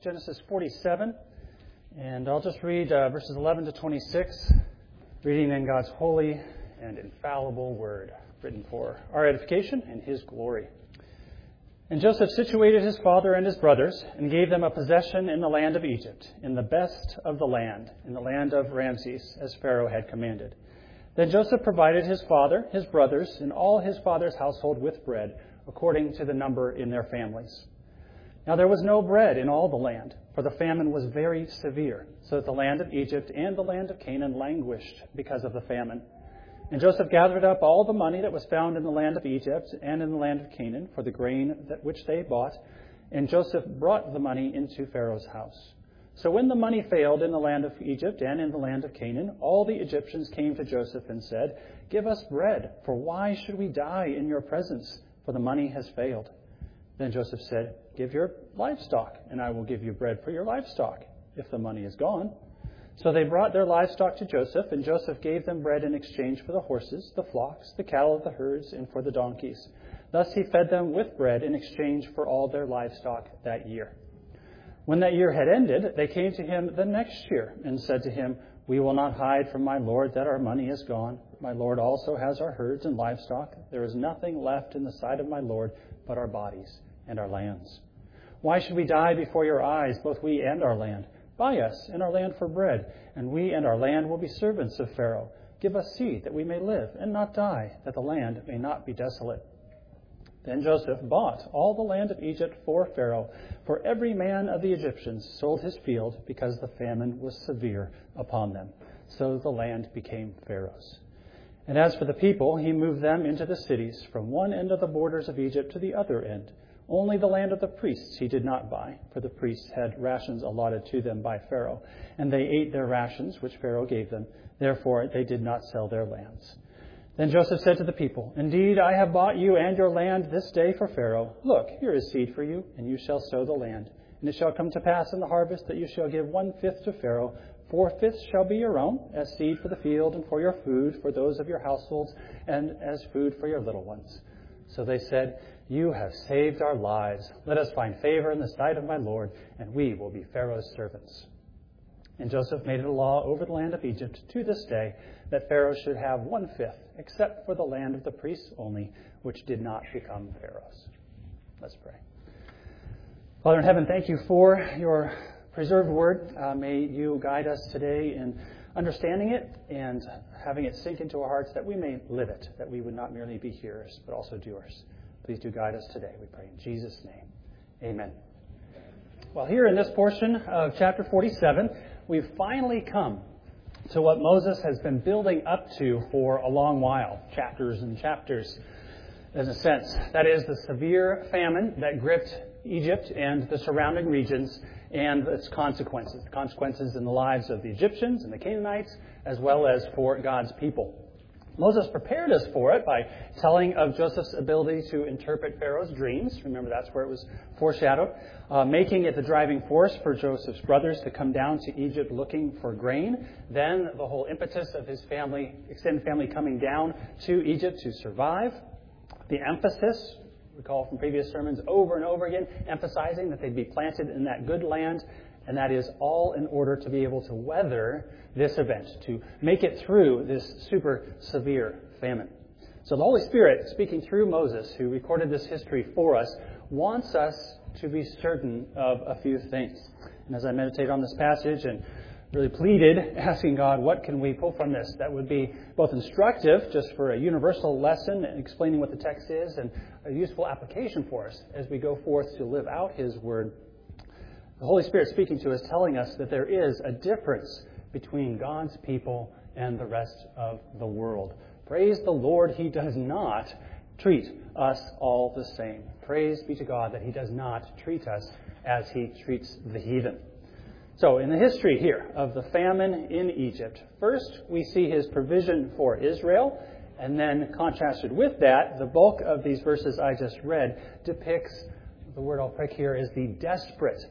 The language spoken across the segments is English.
Genesis 47, and I'll just read verses 11 to 26, reading in God's holy and infallible word, written for our edification and His glory. And Joseph situated his father and his brothers, and gave them a possession in the land of Egypt, in the best of the land, in the land of Ramses, as Pharaoh had commanded. Then Joseph provided his father, his brothers, and all his father's household with bread, according to the number in their families. Now there was no bread in all the land, for the famine was very severe, so that the land of Egypt and the land of Canaan languished because of the famine. And Joseph gathered up all the money that was found in the land of Egypt and in the land of Canaan for the grain which they bought, and Joseph brought the money into Pharaoh's house. So when the money failed in the land of Egypt and in the land of Canaan, all the Egyptians came to Joseph and said, "Give us bread, for why should we die in your presence? For the money has failed." Then Joseph said, "Give your livestock, and I will give you bread for your livestock, if the money is gone." So they brought their livestock to Joseph, and Joseph gave them bread in exchange for the horses, the flocks, the cattle of the herds, and for the donkeys. Thus he fed them with bread in exchange for all their livestock that year. When that year had ended, they came to him the next year and said to him, "We will not hide from my lord that our money is gone. My lord also has our herds and livestock. There is nothing left in the sight of my lord but our bodies and our lands. Why should we die before your eyes, both we and our land? Buy us and our land for bread, and we and our land will be servants of Pharaoh. Give us seed that we may live and not die, that the land may not be desolate." Then Joseph bought all the land of Egypt for Pharaoh, for every man of the Egyptians sold his field because the famine was severe upon them. So the land became Pharaoh's. And as for the people, he moved them into the cities, from one end of the borders of Egypt to the other end. Only the land of the priests he did not buy, for the priests had rations allotted to them by Pharaoh, and they ate their rations which Pharaoh gave them. Therefore they did not sell their lands. Then Joseph said to the people, "Indeed, I have bought you and your land this day for Pharaoh. Look, here is seed for you, and you shall sow the land. And it shall come to pass in the harvest that you shall give 1/5 to Pharaoh. 4/5 shall be your own, as seed for the field and for your food, for those of your households, and as food for your little ones." So they said, "You have saved our lives. Let us find favor in the sight of my Lord, and we will be Pharaoh's servants." And Joseph made it a law over the land of Egypt to this day that Pharaoh should have 1/5, except for the land of the priests only, which did not become Pharaoh's. Let's pray. Father in heaven, thank you for your preserved word. May you guide us today in understanding it and having it sink into our hearts that we may live it, that we would not merely be hearers, but also doers. Please do guide us today, we pray in Jesus' name. Amen. Well, here in this portion of chapter 47, we've finally come to what Moses has been building up to for a long while, chapters and chapters, in a sense. That is the severe famine that gripped Egypt and the surrounding regions and its consequences. The consequences in the lives of the Egyptians and the Canaanites, as well as for God's people. Moses prepared us for it by telling of Joseph's ability to interpret Pharaoh's dreams. Remember, that's where it was foreshadowed. Making it the driving force for Joseph's brothers to come down to Egypt looking for grain. Then the whole impetus of his family, extended family, coming down to Egypt to survive. The emphasis, recall from previous sermons, over and over again, emphasizing that they'd be planted in that good land. And that is all in order to be able to weather this event, to make it through this super severe famine. So the Holy Spirit, speaking through Moses, who recorded this history for us, wants us to be certain of a few things. And as I meditate on this passage and really pleaded, asking God, what can we pull from this that would be both instructive, just for a universal lesson, and explaining what the text is, and a useful application for us as we go forth to live out His Word. The Holy Spirit speaking to us, telling us that there is a difference between God's people and the rest of the world. Praise the Lord, He does not treat us all the same. Praise be to God that He does not treat us as He treats the heathen. So in the history here of the famine in Egypt, first we see His provision for Israel, and then contrasted with that, the bulk of these verses I just read depicts, the word I'll pick here is the desperate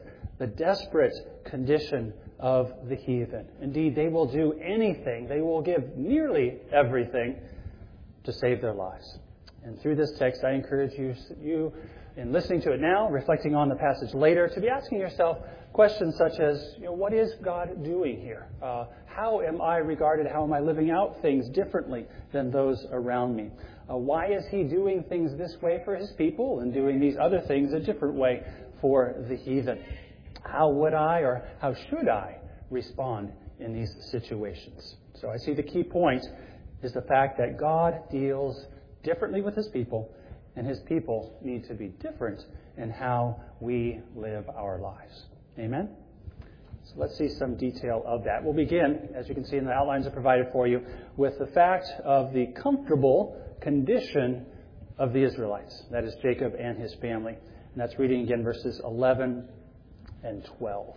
condition of the heathen. Indeed, they will do anything, they will give nearly everything to save their lives. And through this text, I encourage you in listening to it now, reflecting on the passage later, to be asking yourself Questions such as, what is God doing here? How am I regarded? How am I living out things differently than those around me? Why is he doing things this way for his people and doing these other things a different way for the heathen? How would I or how should I respond in these situations? So I see the key point is the fact that God deals differently with his people, and his people need to be different in how we live our lives. Amen? So let's see some detail of that. We'll begin, as you can see in the outlines I provided for you, with the fact of the comfortable condition of the Israelites. That is Jacob and his family. And that's reading again verses 11 and 12.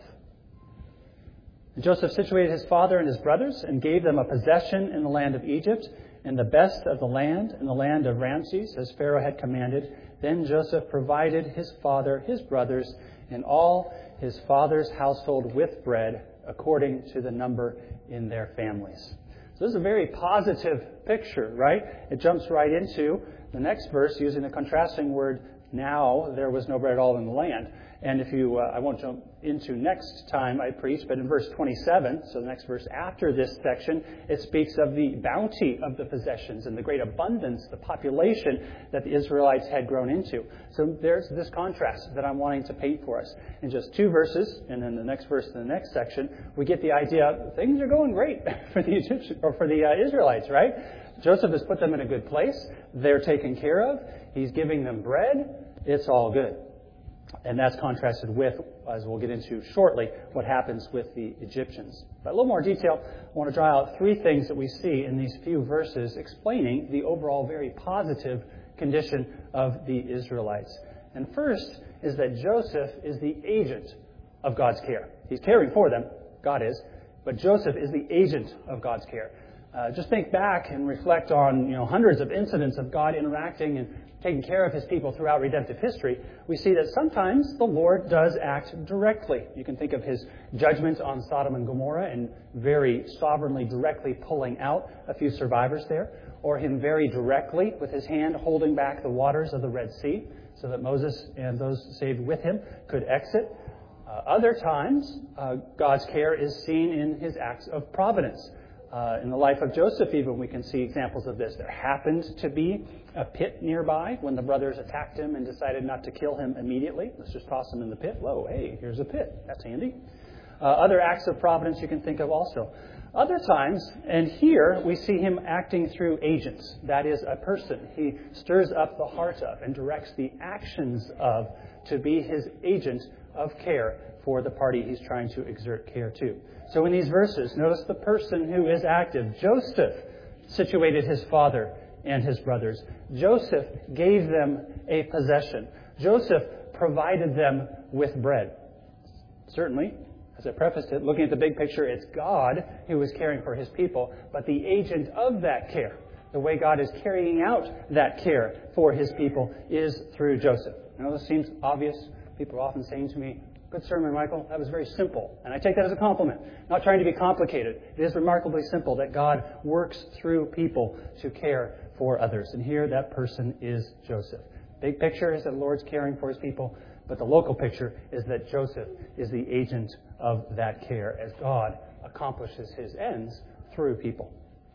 And Joseph situated his father and his brothers and gave them a possession in the land of Egypt and the best of the land in the land of Ramses, as Pharaoh had commanded. Then Joseph provided his father, his brothers, and all his father's household with bread according to the number in their families. So this is a very positive picture, right? It jumps right into the next verse using the contrasting word, now there was no bread at all in the land. And if you, I won't jump into next time I preach, but in verse 27, so the next verse after this section, it speaks of the bounty of the possessions and the great abundance, the population that the Israelites had grown into. So there's this contrast that I'm wanting to paint for us. In just 2 verses, and then the next verse in the next section, we get the idea things are going great for the Egyptians or for the Israelites, right? Joseph has put them in a good place. They're taken care of. He's giving them bread. It's all good. And that's contrasted with, as we'll get into shortly, what happens with the Egyptians. But a little more detail, I want to draw out 3 things that we see in these few verses explaining the overall very positive condition of the Israelites. And first is that Joseph is the agent of God's care. He's caring for them, God is, but Joseph is the agent of God's care. Just think back and reflect on hundreds of incidents of God interacting and taking care of his people throughout redemptive history. We see that sometimes the Lord does act directly. You can think of his judgment on Sodom and Gomorrah and very sovereignly, directly pulling out a few survivors there, or him very directly with his hand holding back the waters of the Red Sea so that Moses and those saved with him could exit. Other times, God's care is seen in his acts of providence. In the life of Joseph, even, we can see examples of this. There happened to be a pit nearby when the brothers attacked him and decided not to kill him immediately. Let's just toss him in the pit. Whoa, hey, here's a pit. That's handy. Other acts of providence you can think of also. Other times, and here we see him acting through agents. That is, a person he stirs up the heart of and directs the actions of to be his agent of care for the party he's trying to exert care to. So in these verses, notice the person who is active. Joseph situated his father and his brothers. Joseph gave them a possession. Joseph provided them with bread. Certainly, as I prefaced it, looking at the big picture, it's God who is caring for his people, but the agent of that care, the way God is carrying out that care for his people, is through Joseph. I know this seems obvious. People are often saying to me, "Good sermon, Michael. That was very simple." And I take that as a compliment. Not trying to be complicated. It is remarkably simple that God works through people to care for others. And here that person is Joseph. Big picture is that the Lord's caring for his people, but the local picture is that Joseph is the agent of that care as God accomplishes his ends through people.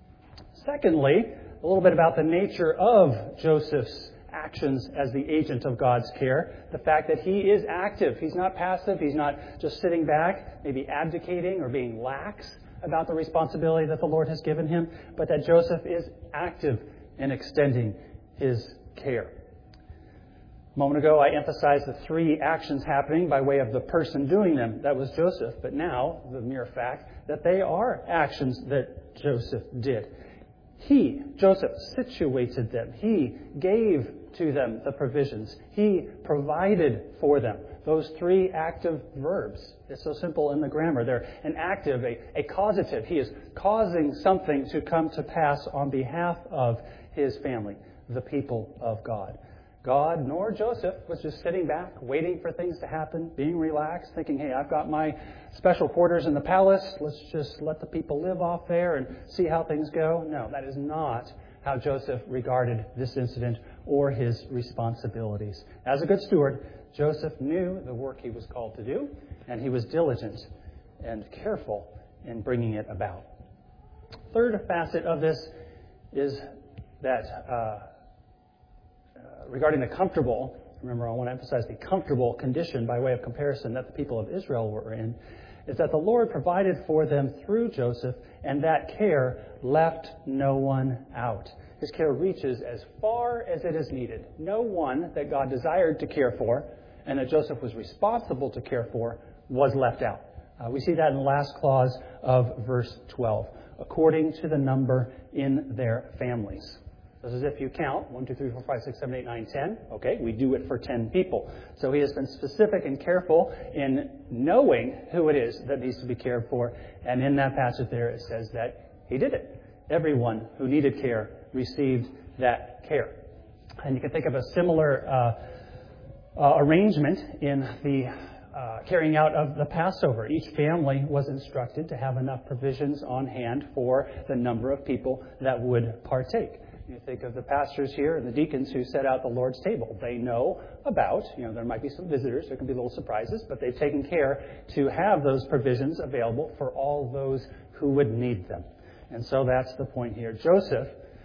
Secondly, a little bit about the nature of Joseph's actions as the agent of God's care. The fact that he is active. He's not passive. He's not just sitting back, maybe abdicating or being lax about the responsibility that the Lord has given him, but that Joseph is active in extending his care. A moment ago, I emphasized the 3 actions happening by way of the person doing them. That was Joseph. But now, the mere fact that they are actions that Joseph did. He, Joseph, situated them. He gave to them the provisions. He provided for them. Those 3 active verbs. It's so simple in the grammar. They're an active, a causative. He is causing something to come to pass on behalf of his family, the people of God. God nor Joseph was just sitting back, waiting for things to happen, being relaxed, thinking, hey, I've got my special quarters in the palace. Let's just let the people live off there and see how things go. No, that is not how Joseph regarded this incident or his responsibilities. As a good steward, Joseph knew the work he was called to do, and he was diligent and careful in bringing it about. Third facet of this is that regarding the comfortable, remember I want to emphasize the comfortable condition by way of comparison that the people of Israel were in, is that the Lord provided for them through Joseph, and that care left no one out. His care reaches as far as it is needed. No one that God desired to care for and that Joseph was responsible to care for was left out. We see that in the last clause of verse 12, according to the number in their families. This is if you count 1, 2, 3, 4, 5, 6, 7, 8, 9, 10. Okay, we do it for 10 people. So he has been specific and careful in knowing who it is that needs to be cared for. And in that passage there, it says that he did it. Everyone who needed care received that care. And you can think of a similar arrangement in the carrying out of the Passover. Each family was instructed to have enough provisions on hand for the number of people that would partake. You think of the pastors here and the deacons who set out the Lord's table. They know about, there might be some visitors, there can be little surprises, but they've taken care to have those provisions available for all those who would need them. And so that's the point here. Joseph,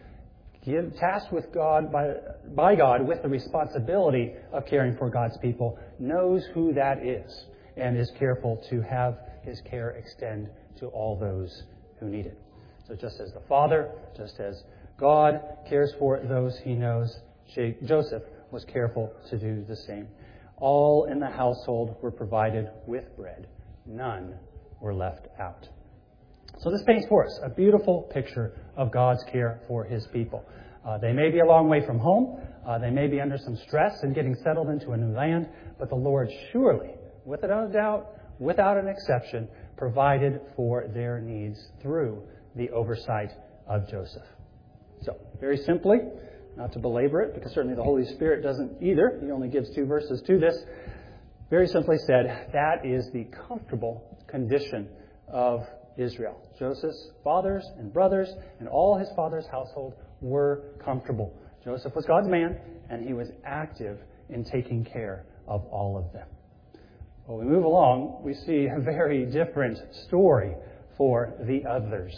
tasked with God by God with the responsibility of caring for God's people, knows who that is and is careful to have his care extend to all those who need it. So just as the Father, just as God cares for those he knows, Joseph was careful to do the same. All in the household were provided with bread. None were left out. So this paints for us a beautiful picture of God's care for his people. They may be a long way from home. They may be under some stress in getting settled into a new land. But the Lord surely, without a doubt, without an exception, provided for their needs through the oversight of Joseph. So, very simply, not to belabor it, because certainly the Holy Spirit doesn't either. He only gives 2 verses to this. Very simply said, that is the comfortable condition of Israel. Joseph's fathers and brothers and all his father's household were comfortable. Joseph was God's man, and he was active in taking care of all of them. Well, we move along, we see a very different story for the others.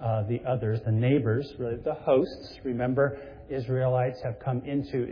The neighbors, really the hosts. Remember, Israelites have come into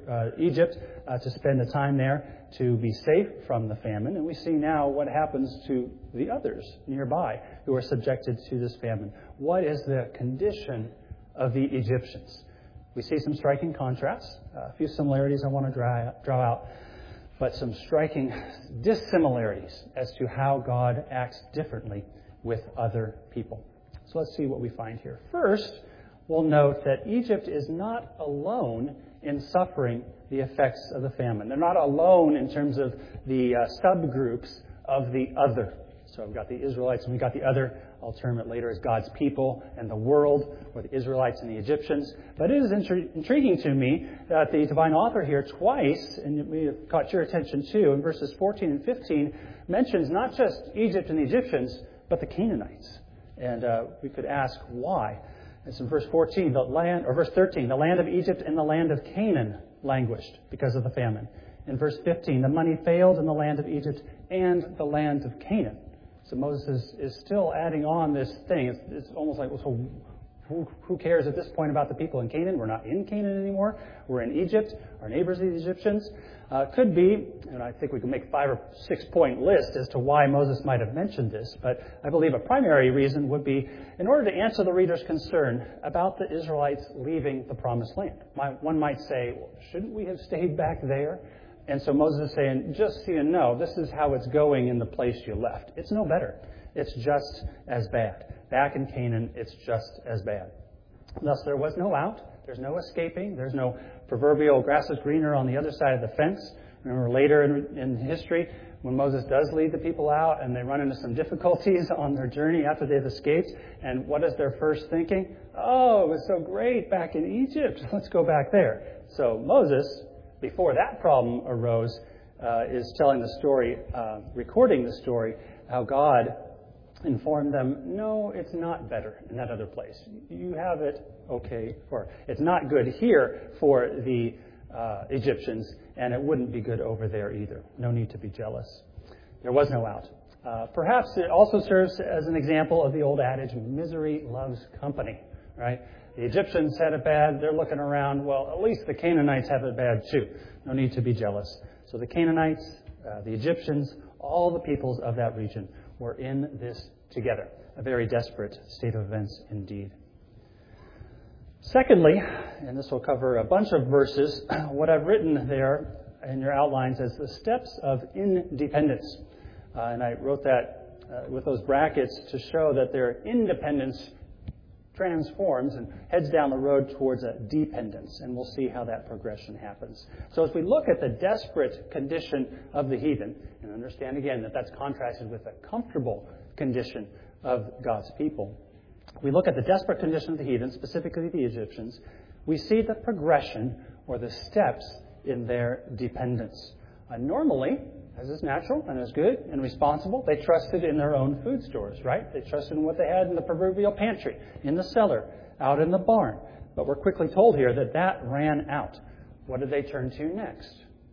Egypt to spend the time there to be safe from the famine. And we see now what happens to the others nearby who are subjected to this famine. What is the condition of the Egyptians? We see some striking contrasts. A few similarities I want to draw out, but some striking dissimilarities as to how God acts differently with other people. So let's see what we find here. First, we'll note that Egypt is not alone in suffering the effects of the famine. They're not alone in terms of the subgroups of the other. So we've got the Israelites and we've got the other. I'll term it later as God's people and the world, or the Israelites and the Egyptians. But it is intriguing to me that the divine author here twice, and we have caught your attention too, in verses 14 and 15, mentions not just Egypt and the Egyptians, but the Canaanites. And we could ask why. It's in verse 14, verse 13, the land of Egypt and the land of Canaan languished because of the famine. In verse 15, the money failed in the land of Egypt and the land of Canaan. So Moses is still adding on this thing. It's almost like, well, so who cares at this point about the people in Canaan? We're not in Canaan anymore. We're in Egypt. Our neighbors, the Egyptians. Could be, and I think we can make a 5 or 6 point list as to why Moses might have mentioned this, but I believe a primary reason would be in order to answer the reader's concern about the Israelites leaving the promised land. One might say, well, shouldn't we have stayed back there? And so Moses is saying, just so you know, this is how it's going in the place you left. It's no better. It's just as bad. Back in Canaan, it's just as bad. Thus, there was no out. There's no escaping. There's no proverbial grass is greener on the other side of the fence. Remember later in history when Moses does lead the people out and they run into some difficulties on their journey after they've escaped. And what is their first thinking? Oh, it was so great back in Egypt. Let's go back there. So Moses, before that problem arose, is telling the story, recording the story, how God informed them, no, it's not better in that other place. You have it okay, or it's not good here for the Egyptians, and it wouldn't be good over there either. No need to be jealous. There was no out. Perhaps it also serves as an example of the old adage, misery loves company, right? The Egyptians had it bad. They're looking around. Well, at least the Canaanites have it bad too. No need to be jealous. So the Canaanites, the Egyptians, all the peoples of that region were in this together. A very desperate state of events indeed. Secondly, and this will cover a bunch of verses, what I've written there in your outlines as the steps of independence. And I wrote that with those brackets to show that their independence transforms and heads down the road towards a dependence. And we'll see how that progression happens. So as we look at the desperate condition of the heathen, and understand again that that's contrasted with the comfortable condition of God's people, we look at the desperate condition of the heathen, specifically the Egyptians, we see the progression or the steps in their dependence. Normally, as is natural and as good and responsible, they trusted in their own food stores, right? They trusted in what they had in the proverbial pantry, in the cellar, out in the barn. But we're quickly told here that that ran out. What did they turn to next?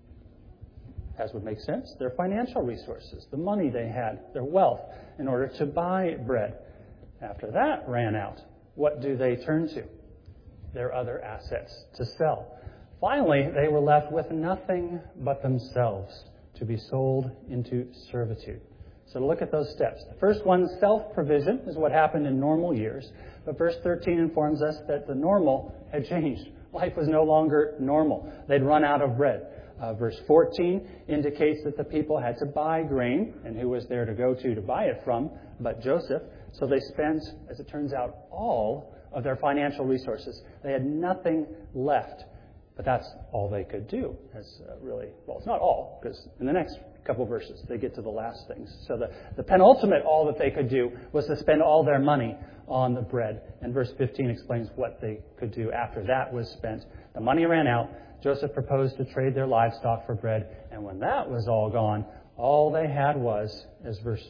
As would make sense, their financial resources, the money they had, their wealth, in order to buy bread. After that ran out, what do they turn to? Their other assets to sell. Finally, they were left with nothing but themselves to be sold into servitude. So to look at those steps. The first one, self-provision, is what happened in normal years. But verse 13 informs us that the normal had changed. Life was no longer normal. They'd run out of bread. Verse 14 indicates that the people had to buy grain, and who was there to go to buy it from but Joseph. So they spent, as it turns out, all of their financial resources. They had nothing left. But that's all they could do. It's not all, because in the next couple of verses, they get to the last things. So the penultimate all that they could do was to spend all their money on the bread. And verse 15 explains what they could do after that was spent. The money ran out. Joseph proposed to trade their livestock for bread. And when that was all gone, all they had was, as verse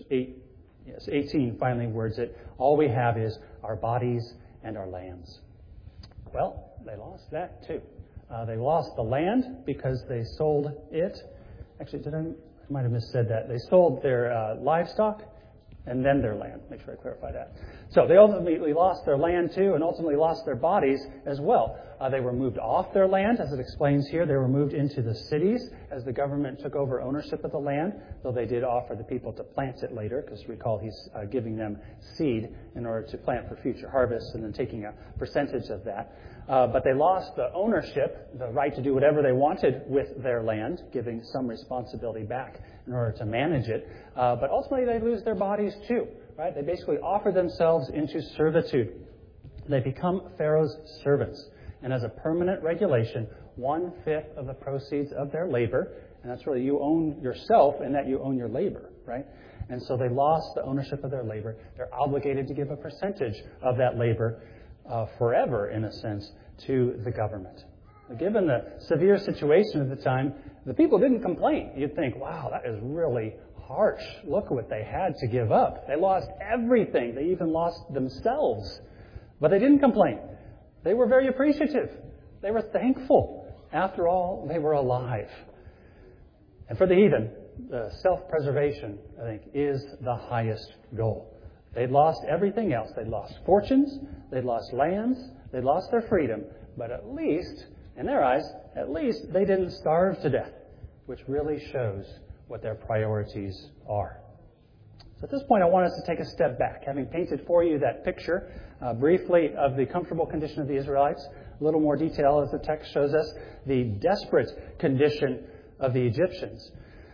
18 finally words it, all we have is our bodies and our lands. Well, they lost that too. They lost the land because they sold it. Actually, I might have missaid that. They sold their livestock and then their land. Make sure I clarify that. So they ultimately lost their land too, and ultimately lost their bodies as well. They were moved off their land, as it explains here. They were moved into the cities as the government took over ownership of the land, though they did offer the people to plant it later, because recall he's giving them seed in order to plant for future harvests and then taking a percentage of that. But they lost the ownership, the right to do whatever they wanted with their land, giving some responsibility back in order to manage it. But ultimately they lose their bodies too, right? They basically offer themselves into servitude. They become Pharaoh's servants. And as a permanent regulation, 1/5 of the proceeds of their labor, and that's really you own yourself in that you own your labor, right? And so they lost the ownership of their labor. They're obligated to give a percentage of that labor forever, in a sense, to the government. Given the severe situation at the time, the people didn't complain. You'd think, wow, that is really harsh. Look what they had to give up. They lost everything. They even lost themselves. But they didn't complain. They were very appreciative. They were thankful. After all, they were alive. And for the heathen, the self-preservation, I think, is the highest goal. They'd lost everything else. They'd lost fortunes. They'd lost lands. They'd lost their freedom. But at least, in their eyes, at least they didn't starve to death, which really shows what their priorities are. So at this point, I want us to take a step back, having painted for you that picture briefly of the comfortable condition of the Israelites. A little more detail, as the text shows us, the desperate condition of the Egyptians.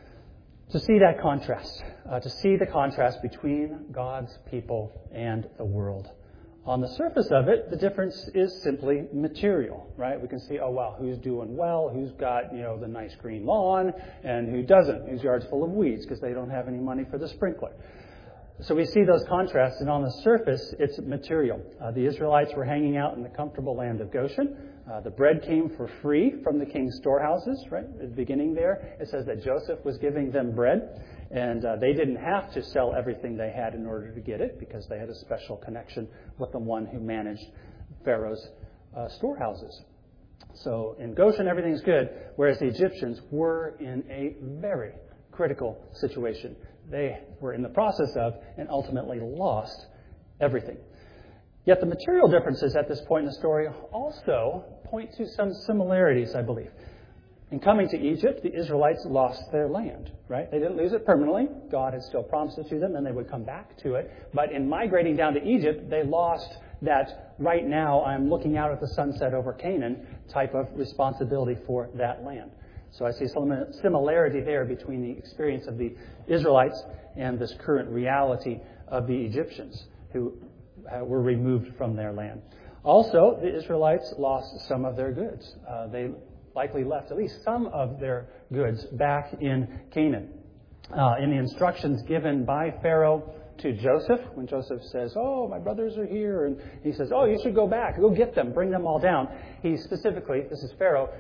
To see that contrast, to see the contrast between God's people and the world. On the surface of it, the difference is simply material, right? We can see, oh, wow, who's doing well, who's got, the nice green lawn, and who doesn't, whose yard's full of weeds because they don't have any money for the sprinkler. So we see those contrasts, and on the surface, it's material. The Israelites were hanging out in the comfortable land of Goshen. The bread came for free from the king's storehouses, right? At the beginning there, it says that Joseph was giving them bread, and they didn't have to sell everything they had in order to get it because they had a special connection with the one who managed Pharaoh's storehouses. So in Goshen, everything's good, whereas the Egyptians were in a very critical situation. They were in the process of and ultimately lost everything. Yet the material differences at this point in the story also point to some similarities, I believe. In coming to Egypt, the Israelites lost their land, right? They didn't lose it permanently. God had still promised it to them, and they would come back to it. But in migrating down to Egypt, they lost that right now I'm looking out at the sunset over Canaan type of responsibility for that land. So I see some similarity there between the experience of the Israelites and this current reality of the Egyptians who were removed from their land. Also, the Israelites lost some of their goods. They likely left at least some of their goods back in Canaan. In the instructions given by Pharaoh to Joseph, when Joseph says, "Oh, my brothers are here," and he says, "Oh, you should go back, go get them, bring them all down." He specifically, this is Pharaoh,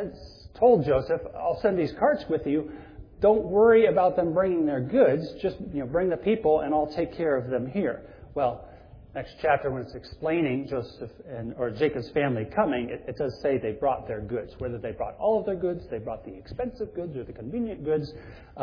told Joseph, "I'll send these carts with you. Don't worry about them bringing their goods. Just bring the people, and I'll take care of them here." Well, next chapter, when it's explaining Joseph or Jacob's family coming, it does say they brought their goods. Whether they brought all of their goods, they brought the expensive goods or the convenient goods,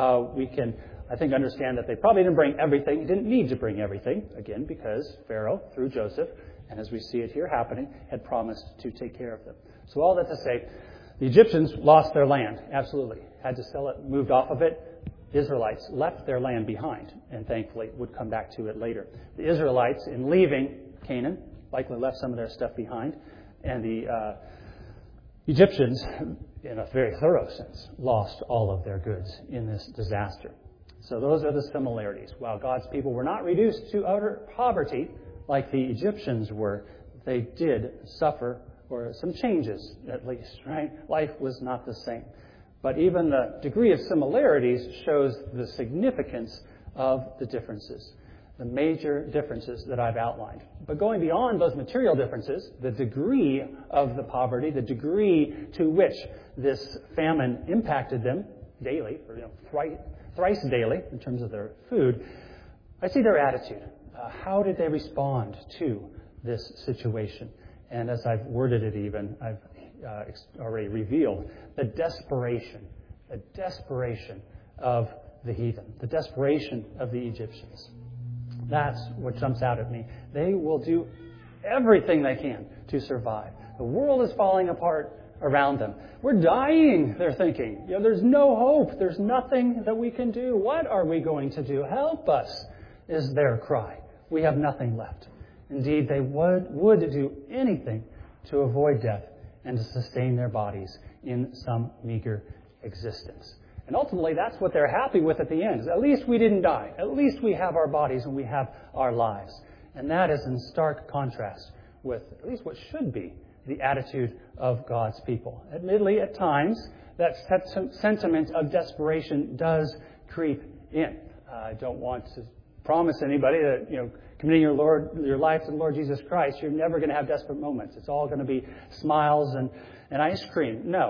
we can, I think, understand that they probably didn't bring everything. Didn't need to bring everything, again, because Pharaoh, through Joseph, and as we see it here happening, had promised to take care of them. So all that to say, the Egyptians lost their land, absolutely. Had to sell it, moved off of it. Israelites left their land behind, and thankfully would come back to it later. The Israelites, in leaving Canaan, likely left some of their stuff behind, and the Egyptians, in a very thorough sense, lost all of their goods in this disaster. So those are the similarities. While God's people were not reduced to utter poverty like the Egyptians were, they did suffer, or some changes at least, right? Life was not the same. But even the degree of similarities shows the significance of the differences, the major differences that I've outlined. But going beyond those material differences, the degree of the poverty, the degree to which this famine impacted them daily, or thrice daily in terms of their food, I see their attitude. How did they respond to this situation? And as I've worded it even, I've already revealed the desperation of the heathen, the desperation of the Egyptians. That's what jumps out at me. They will do everything they can to survive. The world is falling apart around them. We're dying, they're thinking. There's no hope. There's nothing that we can do. What are we going to do? Help us, is their cry. We have nothing left. Indeed, they would do anything to avoid death and to sustain their bodies in some meager existence. And ultimately, that's what they're happy with at the end. Is at least we didn't die. At least we have our bodies and we have our lives. And that is in stark contrast with at least what should be the attitude of God's people. Admittedly, at times, that sentiment of desperation does creep in. I don't want to promise anybody that, committing your life to the Lord Jesus Christ, you're never going to have desperate moments. It's all going to be smiles and ice cream. No.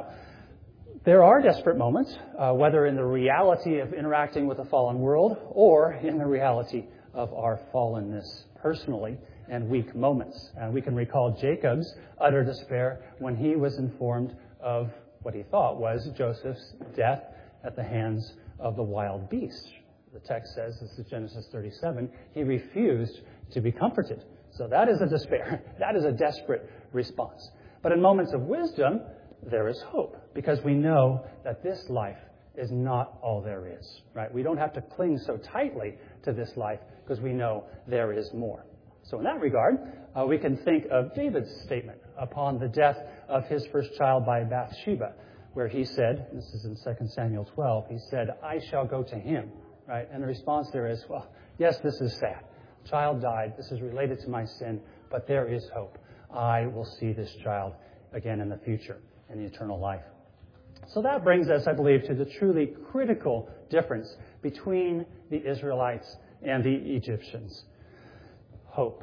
There are desperate moments, whether in the reality of interacting with a fallen world or in the reality of our fallenness personally and weak moments. And we can recall Jacob's utter despair when he was informed of what he thought was Joseph's death at the hands of the wild beasts. The text says, this is Genesis 37, he refused to be comforted. So that is a despair. That is a desperate response. But in moments of wisdom, there is hope, because we know that this life is not all there is, right? We don't have to cling so tightly to this life because we know there is more. So in that regard, we can think of David's statement upon the death of his first child by Bathsheba, where he said, this is in 2 Samuel 12, he said, "I shall go to him." Right? And the response there is, well, yes, this is sad. Child died. This is related to my sin, but there is hope. I will see this child again in the future, in the eternal life. So that brings us, I believe, to the truly critical difference between the Israelites and the Egyptians. Hope.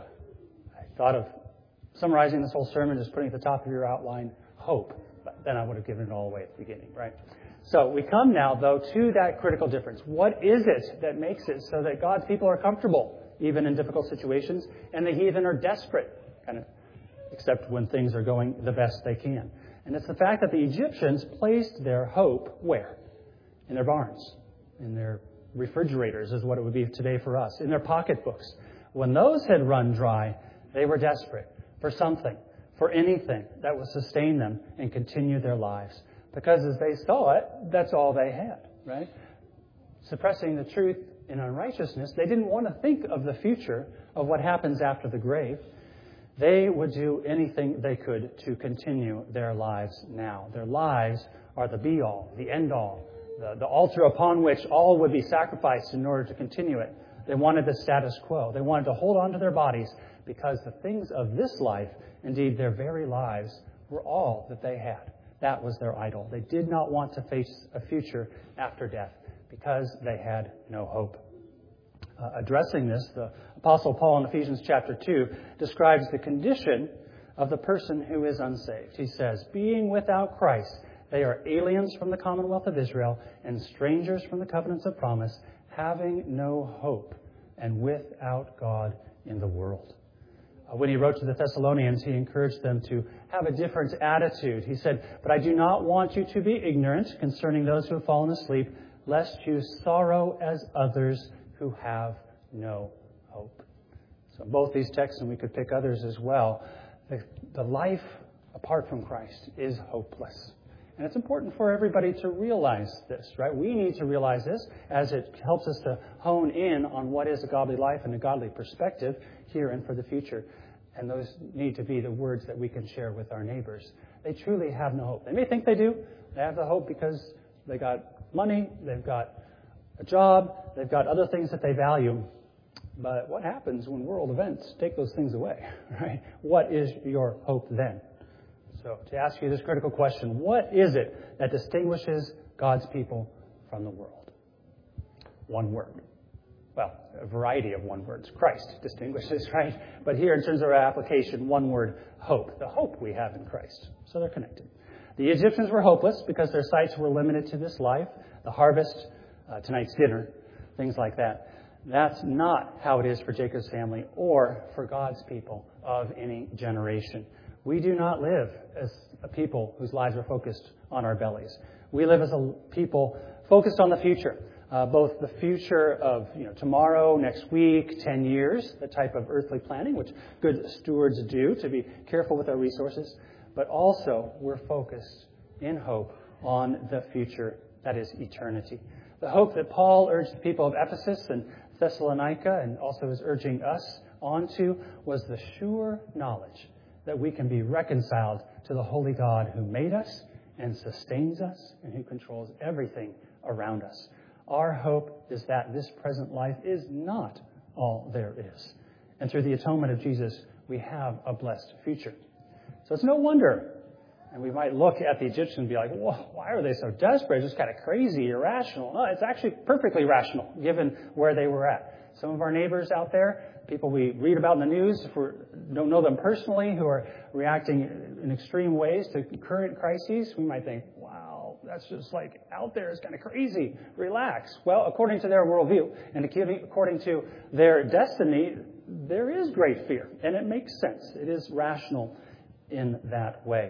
I thought of summarizing this whole sermon, just putting at the top of your outline, hope. But then I would have given it all away at the beginning, right? So we come now, though, to that critical difference. What is it that makes it so that God's people are comfortable, even in difficult situations, and the heathen are desperate, except when things are going the best they can? And it's the fact that the Egyptians placed their hope where? In their barns, in their refrigerators is what it would be today for us, in their pocketbooks. When those had run dry, they were desperate for something, for anything that would sustain them and continue their lives. Because as they saw it, that's all they had, right? Suppressing the truth in unrighteousness, they didn't want to think of the future, of what happens after the grave. They would do anything they could to continue their lives now. Their lives are the be-all, the end-all, the altar upon which all would be sacrificed in order to continue it. They wanted the status quo. They wanted to hold on to their bodies because the things of this life, indeed their very lives, were all that they had. That was their idol. They did not want to face a future after death because they had no hope. Addressing this, the Apostle Paul in Ephesians chapter 2 describes the condition of the person who is unsaved. He says, being without Christ, they are aliens from the commonwealth of Israel and strangers from the covenants of promise, having no hope and without God in the world. When he wrote to the Thessalonians, he encouraged them to have a different attitude. He said, but I do not want you to be ignorant concerning those who have fallen asleep, lest you sorrow as others who have no hope. So both these texts, and we could pick others as well, the life apart from Christ is hopeless. And it's important for everybody to realize this, right? We need to realize this as it helps us to hone in on what is a godly life and a godly perspective here and for the future. And those need to be the words that we can share with our neighbors. They truly have no hope. They may think they do. They have the hope because they got money, they've got a job, they've got other things that they value. But what happens when world events take those things away, right? What is your hope then? So to ask you this critical question, what is it that distinguishes God's people from the world? One word. Well, a variety of one words. Christ distinguishes, right? But here, in terms of our application, one word, hope. The hope we have in Christ. So they're connected. The Egyptians were hopeless because their sights were limited to this life, the harvest, tonight's dinner, things like that. That's not how it is for Jacob's family or for God's people of any generation. We do not live as a people whose lives are focused on our bellies. We live as a people focused on the future, both the future of tomorrow, next week, 10 years, the type of earthly planning, which good stewards do to be careful with our resources, but also we're focused in hope on the future, that is eternity. The hope that Paul urged the people of Ephesus and Thessalonica and also is urging us onto was the sure knowledge that we can be reconciled to the holy God who made us and sustains us and who controls everything around us. Our hope is that this present life is not all there is. And through the atonement of Jesus, we have a blessed future. So it's no wonder, and we might look at the Egyptians and be like, whoa, why are they so desperate? It's just kind of crazy, irrational. No, it's actually perfectly rational, given where they were at. Some of our neighbors out there, people we read about in the news, if we don't know them personally, who are reacting in extreme ways to current crises, we might think, wow, that's just like out there is kind of crazy. Relax. Well, according to their worldview and according to their destiny, there is great fear, and it makes sense. It is rational in that way.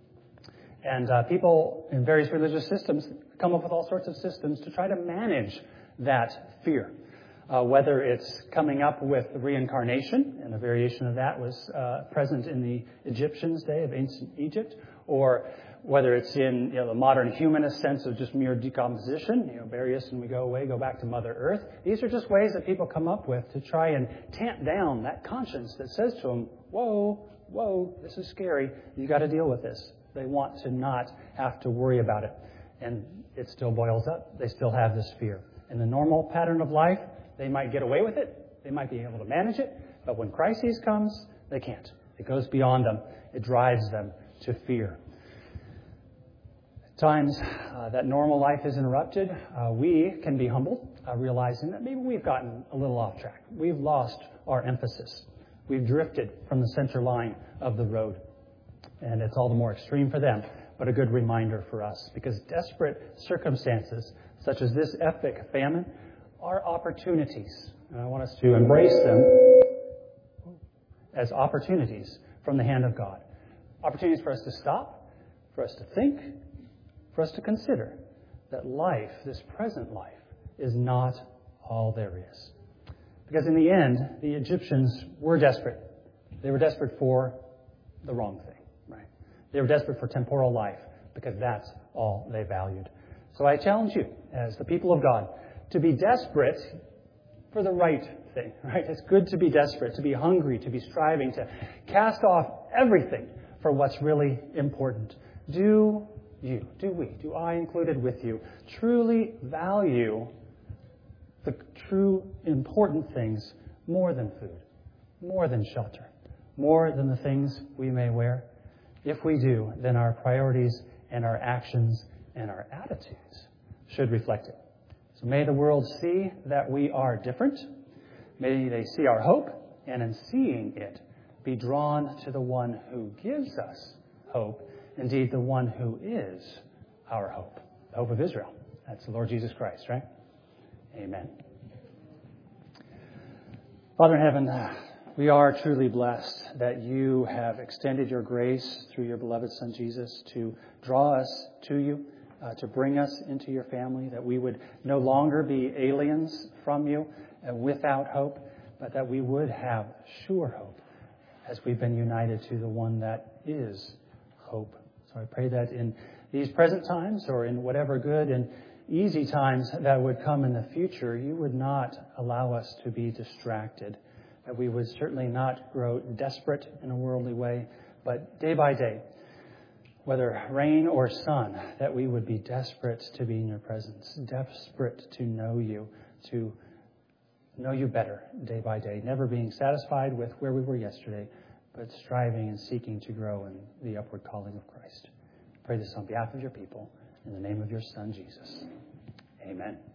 And people in various religious systems come up with all sorts of systems to try to manage that fear. Whether it's coming up with reincarnation, and a variation of that was present in the Egyptians' day of ancient Egypt, or whether it's in the modern humanist sense of just mere decomposition, bury us and we go away, go back to Mother Earth. These are just ways that people come up with to try and tamp down that conscience that says to them, whoa, this is scary. You got to deal with this. They want to not have to worry about it. And it still boils up. They still have this fear. In the normal pattern of life, they might get away with it. They might be able to manage it. But when crisis comes, they can't. It goes beyond them. It drives them to fear. At times that normal life is interrupted, we can be humbled, realizing that maybe we've gotten a little off track. We've lost our emphasis. We've drifted from the center line of the road. And it's all the more extreme for them, but a good reminder for us. Because desperate circumstances, such as this epic famine, are opportunities. And I want us to embrace them as opportunities from the hand of God. Opportunities for us to stop, for us to think, for us to consider that life, this present life, is not all there is. Because in the end, the Egyptians were desperate. They were desperate for the wrong thing, right? They were desperate for temporal life because that's all they valued. So I challenge you, as the people of God, to be desperate for the right thing, right? It's good to be desperate, to be hungry, to be striving, to cast off everything for what's really important. Do I included with you, truly value the true important things more than food, more than shelter, more than the things we may wear? If we do, then our priorities and our actions and our attitudes should reflect it. So may the world see that we are different. May they see our hope, and in seeing it, be drawn to the one who gives us hope, indeed the one who is our hope, the hope of Israel. That's the Lord Jesus Christ, right? Amen. Father in heaven, we are truly blessed that you have extended your grace through your beloved Son Jesus to draw us to you, to bring us into your family, that we would no longer be aliens from you without hope, but that we would have sure hope as we've been united to the one that is hope. So I pray that in these present times, or in whatever good and easy times that would come in the future, you would not allow us to be distracted, that we would certainly not grow desperate in a worldly way, but day by day, whether rain or sun, that we would be desperate to be in your presence, desperate to know you better day by day, never being satisfied with where we were yesterday, but striving and seeking to grow in the upward calling of Christ. I pray this on behalf of your people, in the name of your Son, Jesus. Amen.